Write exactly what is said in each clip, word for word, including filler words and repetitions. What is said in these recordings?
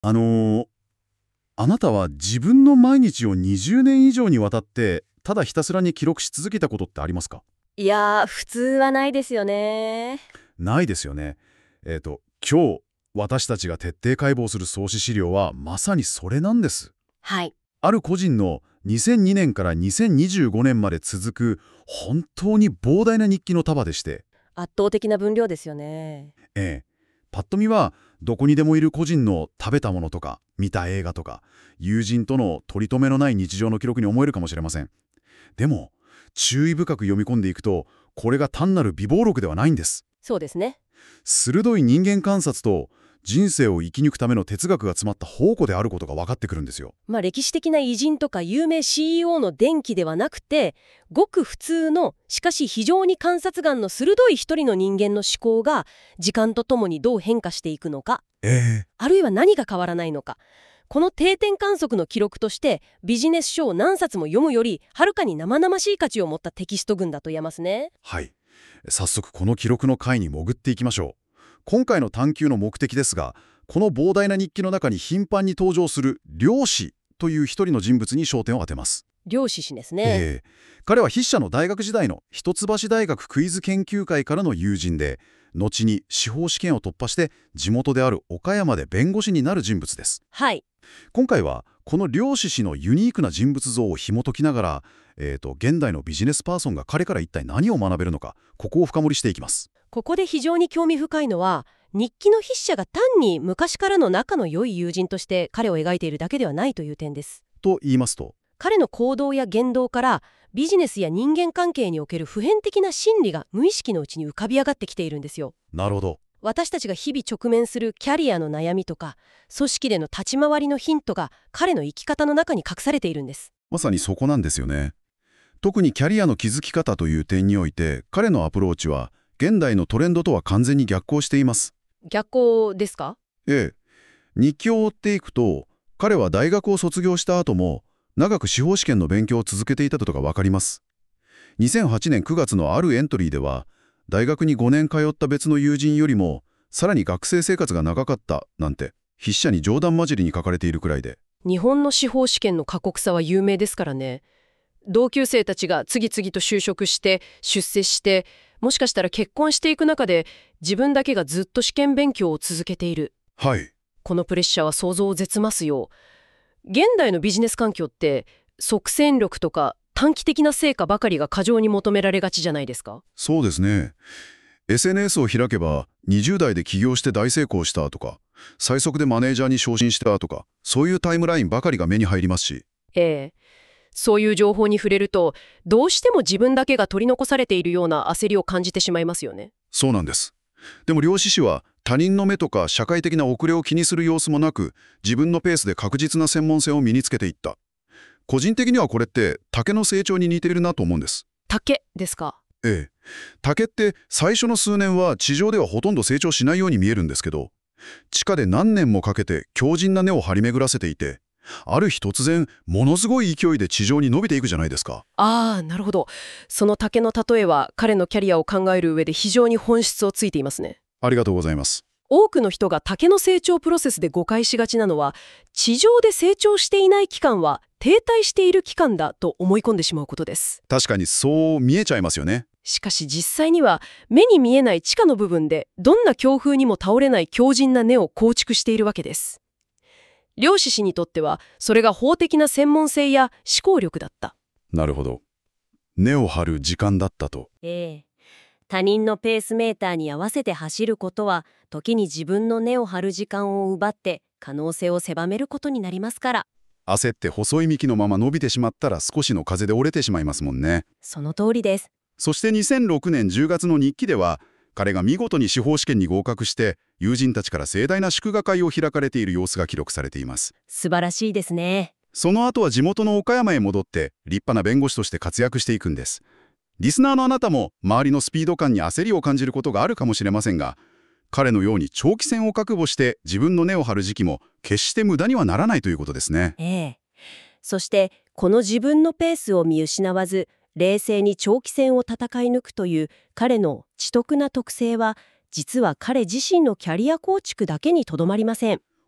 あのーあなたは自分の毎日をにじゅうねん以上にわたってただひたすらに記録し続けたことってありますか？ いやー、普通はないですよね。 ないですよね。えっ、と今日私たちが徹底解剖する創始資料はまさにそれなんです。 はい。 ある個人のにせんにねんからにせんにじゅうごねんまで続く本当に膨大な日記の束でして、 圧倒的な分量ですよね。 ええ、パッと見はどこにでもいる個人の食べたものとか見た映画とか友人との取り留めのない日常の記録に思えるかもしれません。でも注意深く読み込んでいくと、これが単なる備忘録ではないんです。 そうですね。 鋭い人間観察と人生を生き抜くための哲学が詰まった宝庫であることが分かってくるんですよ。 まあ歴史的な偉人とか有名 シーイーオー の伝記ではなくて、ごく普通の、しかし非常に観察眼の鋭い一人の人間の思考が時間とともにどう変化していくのか、 ええ、 あるいは何が変わらないのか。この定点観測の記録としてビジネス書を何冊も読むよりはるかに生々しい価値を持ったテキスト群だと言えますね。 はい。早速この記録の回に潜っていきましょう。今回の探求の目的ですが、この膨大な日記の中に頻繁に登場する漁師という一人の人物に焦点を当てます。 漁師氏ですね。 ええ、彼は筆者の大学時代の一橋大学クイズ研究会からの友人で、後に司法試験を突破して地元である岡山で弁護士になる人物です。 はい。 今回はこの漁師氏のユニークな人物像を紐解きながら、えーと、現代のビジネスパーソンが彼から一体何を学べるのか、ここを深掘りしていきます。 ここで非常に興味深いのは、日記の筆者が単に昔からの仲の良い友人として彼を描いているだけではないという点です。 と言いますと？ 彼の行動や言動からビジネスや人間関係における普遍的な心理が無意識のうちに浮かび上がってきているんですよ。 なるほど。 私たちが日々直面するキャリアの悩みとか、組織での立ち回りのヒントが彼の生き方の中に隠されているんです。 まさにそこなんですよね。特にキャリアの築き方という点において、彼のアプローチは現代のトレンドとは完全に逆行しています。 逆行ですか？ ええ、日記を追っていくと、彼は大学を卒業した後も長く司法試験の勉強を続けていたことがわかります。にせんはちねんくがつのあるエントリーでは、大学にごねん通った別の友人よりもさらに学生生活が長かったなんて筆者に冗談交じりに書かれているくらいで。 日本の司法試験の過酷さは有名ですからね。同級生たちが次々と就職して出世して、もしかしたら結婚していく中で自分だけがずっと試験勉強を続けている。 はい。 このプレッシャーは想像を絶ますよ。現代のビジネス環境って即戦力とか短期的な成果ばかりが過剰に求められがちじゃないですか。 そうですね。エスエヌエス を開けばにじゅう代で起業して大成功したとか、最速でマネージャーに昇進したとか、そういうタイムラインばかりが目に入りますし。 ええ。そういう情報に触れると、どうしても自分だけが取り残されているような焦りを感じてしまいますよね。 そうなんです。でも漁師氏は他人の目とか社会的な遅れを気にする様子もなく、自分のペースで確実な専門性を身につけていった。個人的にはこれって竹の成長に似ているなと思うんです。 竹ですか？ ええ。竹って最初の数年は地上ではほとんど成長しないように見えるんですけど、地下で何年もかけて強靭な根を張り巡らせていて、ある日突然ものすごい勢いで地上に伸びていくじゃないですか。 ああ、なるほど。その竹の例えは彼のキャリアを考える上で非常に本質をついていますね。 ありがとうございます。 多くの人が竹の成長プロセスで誤解しがちなのは、地上で成長していない期間は停滞している期間だと思い込んでしまうことです。 確かにそう見えちゃいますよね。 しかし実際には目に見えない地下の部分でどんな強風にも倒れない強靭な根を構築しているわけです。漁師氏にとってはそれが法的な専門性や思考力だった。 なるほど。根を張る時間だったと。 ええ。他人のペースメーターに合わせて走ることは、時に自分の根を張る時間を奪って可能性を狭めることになりますから。 焦って細い幹のまま伸びてしまったら少しの風で折れてしまいますもんね。 その通りです。 そしてにせんろくねんじゅうがつの日記では、彼が見事に司法試験に合格して友人たちから盛大な祝賀会を開かれている様子が記録されています。 素晴らしいですね。 その後は地元の岡山へ戻って立派な弁護士として活躍していくんです。リスナーのあなたも周りのスピード感に焦りを感じることがあるかもしれませんが、彼のように長期戦を覚悟して自分の根を張る時期も決して無駄にはならないということですね。 ええ。そしてこの自分のペースを見失わず冷静に長期戦を戦い抜くという彼の知得な特性は、実は彼自身のキャリア構築だけにとどまりません。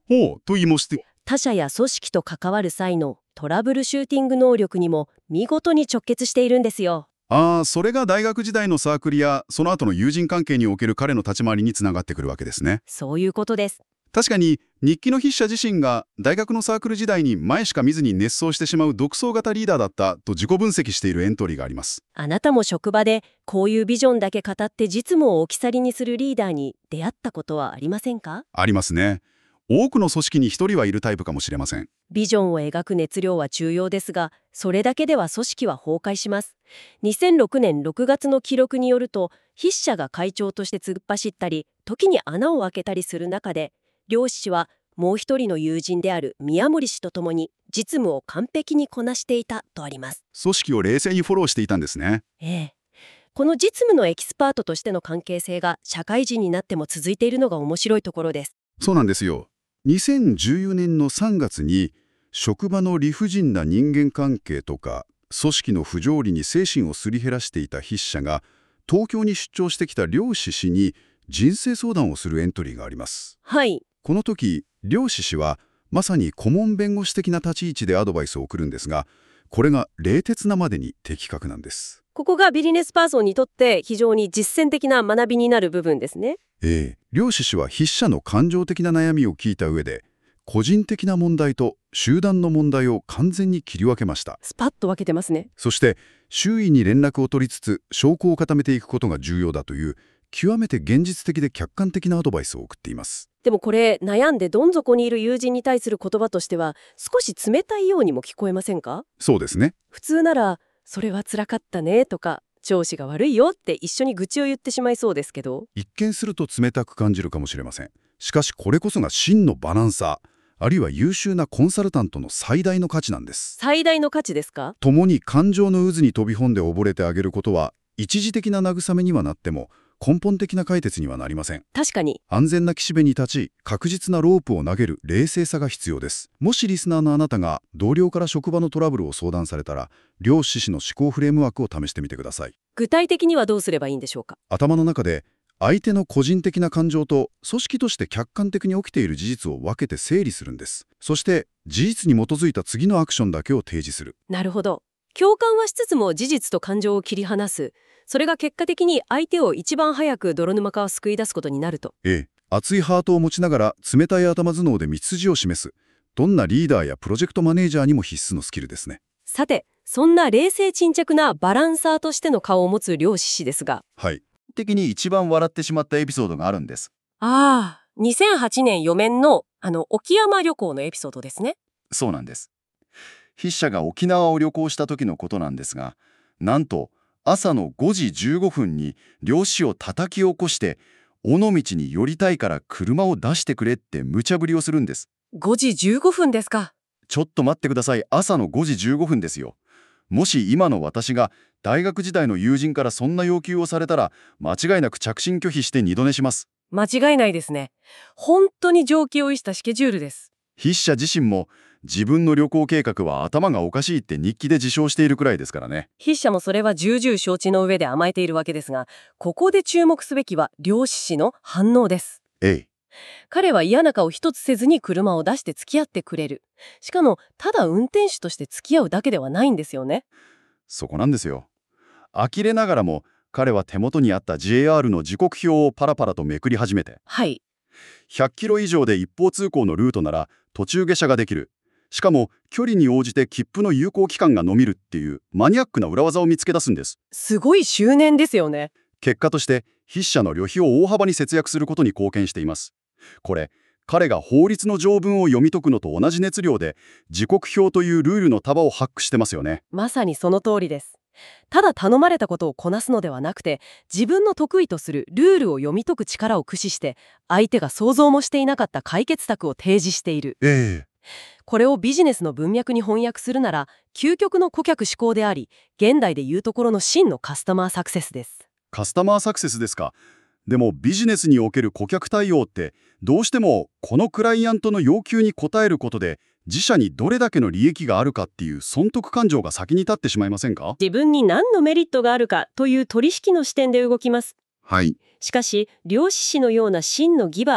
ほう、と言いまして。 他者や組織と関わる際のトラブルシューティング能力にも見事に直結しているんですよ。 ああ、それが大学時代のサークルやその後の友人関係における彼の立ち回りにつながってくるわけですね。 そういうことです。 確かに日記の筆者自身が大学のサークル時代に前しか見ずに熱奏してしまう独創型リーダーだったと自己分析しているエントリーがあります。 あなたも職場でこういうビジョンだけ語って実務を置き去りにするリーダーに出会ったことはありませんか？ ありますね。多くの組織に一人はいるタイプかもしれません。 ビジョンを描く熱量は重要ですが、それだけでは組織は崩壊します。にせんろくねんろくがつの記録によると、筆者が会長として突っ走ったり、時に穴を開けたりする中で、両氏はもう一人の友人である宮森氏と共に実務を完璧にこなしていたとあります。 組織を冷静にフォローしていたんですね。 ええ。この実務のエキスパートとしての関係性が社会人になっても続いているのが面白いところです。 そうなんですよ。にせんじゅうよねんのさんがつに職場の理不尽な人間関係とか組織の不条理に精神をすり減らしていた筆者が東京に出張してきた漁師氏に人生相談をするエントリーがあります。 はい。 この時漁師氏はまさに顧問弁護士的な立ち位置でアドバイスを送るんですが、これが冷徹なまでに的確なんです。 ここがビジネスパーソンにとって非常に実践的な学びになる部分ですね。 ええ、漁師氏は筆者の感情的な悩みを聞いた上で、個人的な問題と集団の問題を完全に切り分けました。 スパッと分けてますね。 そして周囲に連絡を取りつつ証拠を固めていくことが重要だという極めて現実的で客観的なアドバイスを送っています。 でもこれ、悩んでどん底にいる友人に対する言葉としては少し冷たいようにも聞こえませんか？ そうですね。 普通ならそれは辛かったねとか上司が悪いよって一緒に愚痴を言ってしまいそうですけど、 一見すると冷たく感じるかもしれません。しかしこれこそが真のバランサー、あるいは優秀なコンサルタントの最大の価値なんです。 最大の価値ですか？ 共に感情の渦に飛び込んで溺れてあげることは一時的な慰めにはなっても根本的な解決にはなりません。 確かに。 安全な岸辺に立ち確実なロープを投げる冷静さが必要です。もしリスナーのあなたが同僚から職場のトラブルを相談されたら、漁師氏の思考フレームワークを試してみてください。 具体的にはどうすればいいんでしょうか？ 頭の中で相手の個人的な感情と組織として客観的に起きている事実を分けて整理するんです。そして事実に基づいた次のアクションだけを提示する。 なるほど。共感はしつつも事実と感情を切り離す。それが結果的に相手を一番早く泥沼から救い出すことになると。 ええ、熱いハートを持ちながら冷たい頭頭脳で道筋を示す。どんなリーダーやプロジェクトマネージャーにも必須のスキルですね。 さて、そんな冷静沈着なバランサーとしての顔を持つ漁師氏ですが、 はい。 的に一番笑ってしまったエピソードがあるんです。 ああ、にせんはちねんよめんのあの沖山旅行のエピソードですね。 そうなんです。筆者が沖縄を旅行した時のことなんですが、なんと朝のごじじゅうごふんに漁師を叩き起こして尾道に寄りたいから車を出してくれって無茶ぶりをするんです。 ごじじゅうごふんですか。 ちょっと待ってください。朝のごじじゅうごふんですよ。もし今の私が大学時代の友人からそんな要求をされたら、間違いなく着信拒否して二度寝します。 間違いないですね。本当に常軌を逸したスケジュールです。 筆者自身も自分の旅行計画は頭がおかしいって日記で自称しているくらいですからね。 筆者もそれは重々承知の上で甘えているわけですが、ここで注目すべきは漁師氏の反応です。 ええ。 彼は嫌な顔一つせずに車を出して付き合ってくれる。しかもただ運転手として付き合うだけではないんですよね。 そこなんですよ。呆れながらも彼は手元にあった ジェイアール の時刻表をパラパラとめくり始めて、 はい。 ひゃっキロ以上で一方通行のルートなら途中下車ができる。しかも距離に応じて切符の有効期間が延びるっていうマニアックな裏技を見つけ出すんです。 すごい執念ですよね。 結果として筆者の旅費を大幅に節約することに貢献しています。これ、彼が法律の条文を読み解くのと同じ熱量で時刻表というルールの束をハックしてますよね。 まさにその通りです。ただ頼まれたことをこなすのではなくて、自分の得意とするルールを読み解く力を駆使して相手が想像もしていなかった解決策を提示している。 ええ。 これをビジネスの文脈に翻訳するなら究極の顧客志向であり、現代でいうところの真のカスタマーサクセスです。 カスタマーサクセスですか。でもビジネスにおける顧客対応ってどうしてもこのクライアントの要求に応えることで自社にどれだけの利益があるかっていう損得感情が先に立ってしまいませんか？ 自分に何のメリットがあるかという取引の視点で動きます。 はい。 しかし漁師氏のような真のギバー、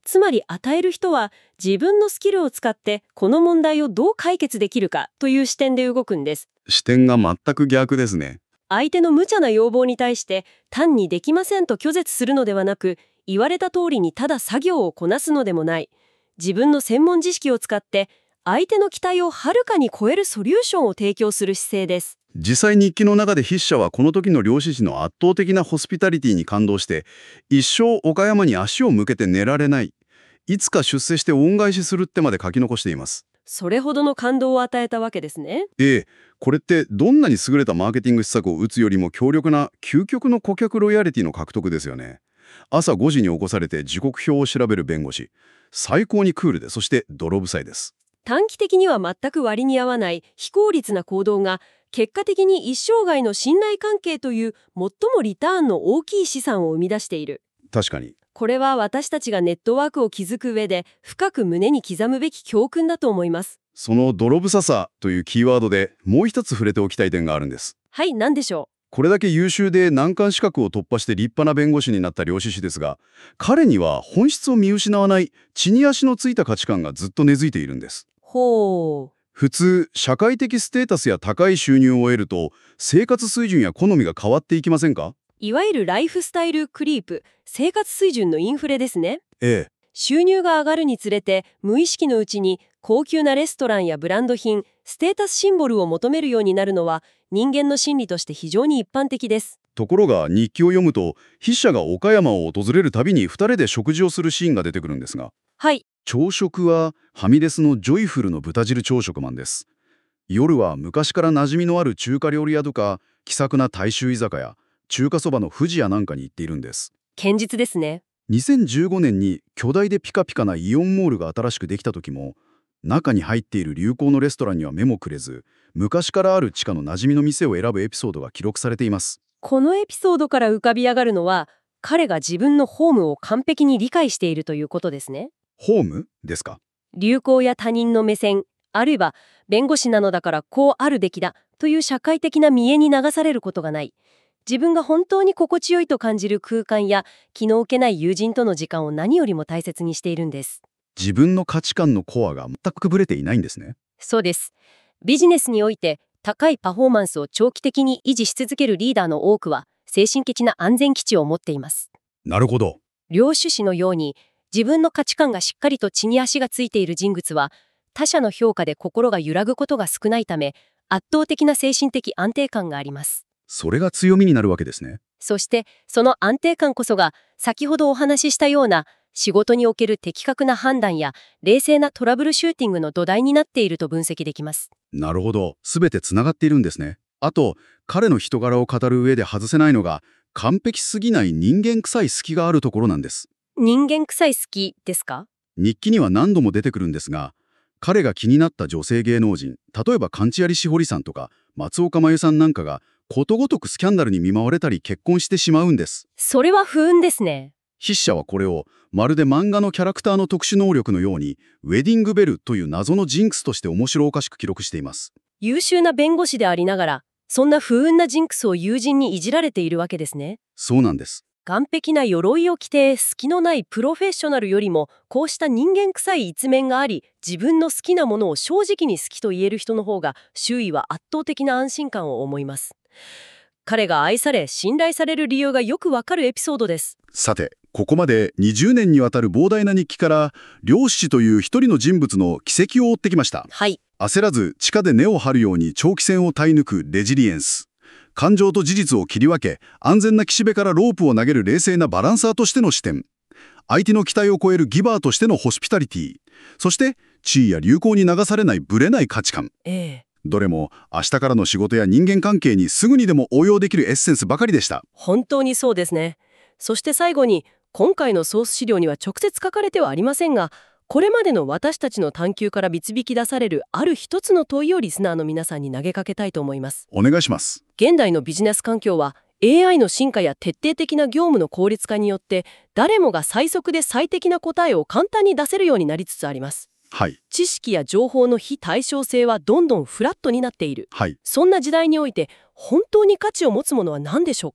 つまり与える人は自分のスキルを使ってこの問題をどう解決できるかという視点で動くんです。 視点が全く逆ですね。 相手の無茶な要望に対して単にできませんと拒絶するのではなく、言われた通りにただ作業をこなすのでもない。自分の専門知識を使って相手の期待をはるかに超えるソリューションを提供する姿勢です。 実際日記の中で筆者はこの時の漁師氏の圧倒的なホスピタリティに感動して、一生岡山に足を向けて寝られない、いつか出世して恩返しするってまで書き残しています。 それほどの感動を与えたわけですね。 ええ、これってどんなに優れたマーケティング施策を打つよりも強力な究極の顧客ロイヤリティの獲得ですよね。朝ごじに起こされて時刻表を調べる弁護士。最高にクールで、そして泥臭いです。 短期的には全く割に合わない非効率な行動が、結果的に一生涯の信頼関係という最もリターンの大きい資産を生み出している。 確かに。 これは私たちがネットワークを築く上で深く胸に刻むべき教訓だと思います。 その泥臭さというキーワードでもう一つ触れておきたい点があるんです。 はい、何でしょう。 これだけ優秀で難関資格を突破して立派な弁護士になった漁師氏ですが、彼には本質を見失わない地に足のついた価値観がずっと根付いているんです。 ほう。 普通、社会的ステータスや高い収入を得ると、生活水準や好みが変わっていきませんか？ いわゆるライフスタイルクリープ、生活水準のインフレですね。 ええ。 収入が上がるにつれて、無意識のうちに高級なレストランやブランド品、ステータスシンボルを求めるようになるのは、人間の心理として非常に一般的です。 ところが日記を読むと、筆者が岡山を訪れるたびにふたりで食事をするシーンが出てくるんですが、 はい。 朝食はファミレスのジョイフルの豚汁朝食マンです。夜は昔から馴染みのある中華料理屋とか気さくな大衆居酒屋、中華そばの富士屋なんかに行っているんです。 堅実ですね。 にせんじゅうごねんに巨大でピカピカなイオンモールが新しくできた時も、中に入っている流行のレストランには目もくれず、昔からある地下の馴染みの店を選ぶエピソードが記録されています。 このエピソードから浮かび上がるのは、彼が自分のホームを完璧に理解しているということですね。 ホームですか？ 流行や他人の目線、あるいは弁護士なのだからこうあるべきだという社会的な見栄に流されることがない。自分が本当に心地よいと感じる空間や気の置けない友人との時間を何よりも大切にしているんです。 自分の価値観のコアが全くぶれていないんですね。 そうです。ビジネスにおいて高いパフォーマンスを長期的に維持し続けるリーダーの多くは精神的な安全基地を持っています。 なるほど。 領主氏のように自分の価値観がしっかりと地に足がついている人物は他者の評価で心が揺らぐことが少ないため、圧倒的な精神的安定感があります。 それが強みになるわけですね。 そしてその安定感こそが先ほどお話ししたような仕事における的確な判断や冷静なトラブルシューティングの土台になっていると分析できます。 なるほど。すべてつながっているんですね。あと、彼の人柄を語る上で外せないのが、完璧すぎない人間臭い隙があるところなんです。 人間臭い隙ですか？ 日記には何度も出てくるんですが、彼が気になった女性芸能人、例えばカンチアリしほりさんとか松岡真優さんなんかがことごとくスキャンダルに見舞われたり結婚してしまうんです。 それは不運ですね。 筆者はこれをまるで漫画のキャラクターの特殊能力のようにウェディングベルという謎のジンクスとして面白おかしく記録しています。 優秀な弁護士でありながら、そんな不運なジンクスを友人にいじられているわけですね。 そうなんです。 完璧な鎧を着て隙のないプロフェッショナルよりも、こうした人間臭い一面があり、自分の好きなものを正直に好きと言える人の方が周囲は圧倒的な安心感を思います。彼が愛され信頼される理由がよくわかるエピソードです。 さて、ここまでにじゅうねんにわたる膨大な日記から漁師という一人の人物の軌跡を追ってきました。 はい。 焦らず地下で根を張るように長期戦を耐え抜くレジリエンス。感情と事実を切り分け、安全な岸辺からロープを投げる冷静なバランサーとしての視点。相手の期待を超えるギバーとしてのホスピタリティ。そして地位や流行に流されないブレない価値観。 ええ。 どれも明日からの仕事や人間関係にすぐにでも応用できるエッセンスばかりでした。 本当にそうですね。そして最後に、今回のソース資料には直接書かれてはありませんが、これまでの私たちの探求から導き出されるある一つの問いをリスナーの皆さんに投げかけたいと思います。 お願いします。 現代のビジネス環境は エーアイ の進化や徹底的な業務の効率化によって誰もが最速で最適な答えを簡単に出せるようになりつつあります。 はい。 知識や情報の非対称性はどんどんフラットになっている。 はい。 そんな時代において本当に価値を持つものは何でしょうか？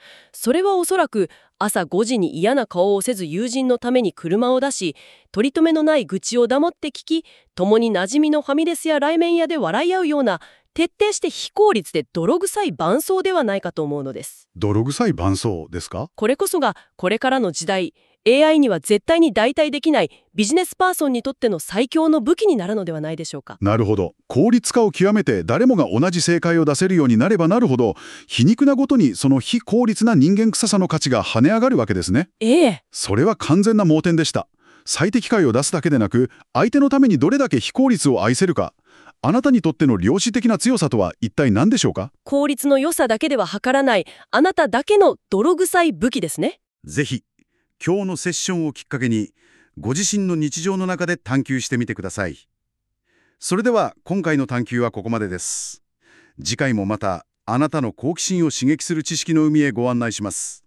それはおそらく朝ごじに嫌な顔をせず友人のために車を出し、取り留めのない愚痴を黙って聞き、共に馴染みのファミレスやラーメン屋で笑い合うような、徹底して非効率で泥臭い伴奏ではないかと思うのです。 泥臭い伴奏ですか？ これこそがこれからの時代、エーアイ には絶対に代替できないビジネスパーソンにとっての最強の武器になるのではないでしょうか。 なるほど。効率化を極めて誰もが同じ正解を出せるようになればなるほど、皮肉なごとにその非効率な人間臭さの価値が跳ね上がるわけですね。 ええ。 それは完全な盲点でした。最適解を出すだけでなく、相手のためにどれだけ非効率を愛せるか。あなたにとっての良知的な強さとは一体何でしょうか？ 効率の良さだけでは測らない、あなただけの泥臭い武器ですね。 ぜひ、今日のセッションをきっかけに、ご自身の日常の中で探求してみてください。それでは今回の探求はここまでです。次回もまたあなたの好奇心を刺激する知識の海へご案内します。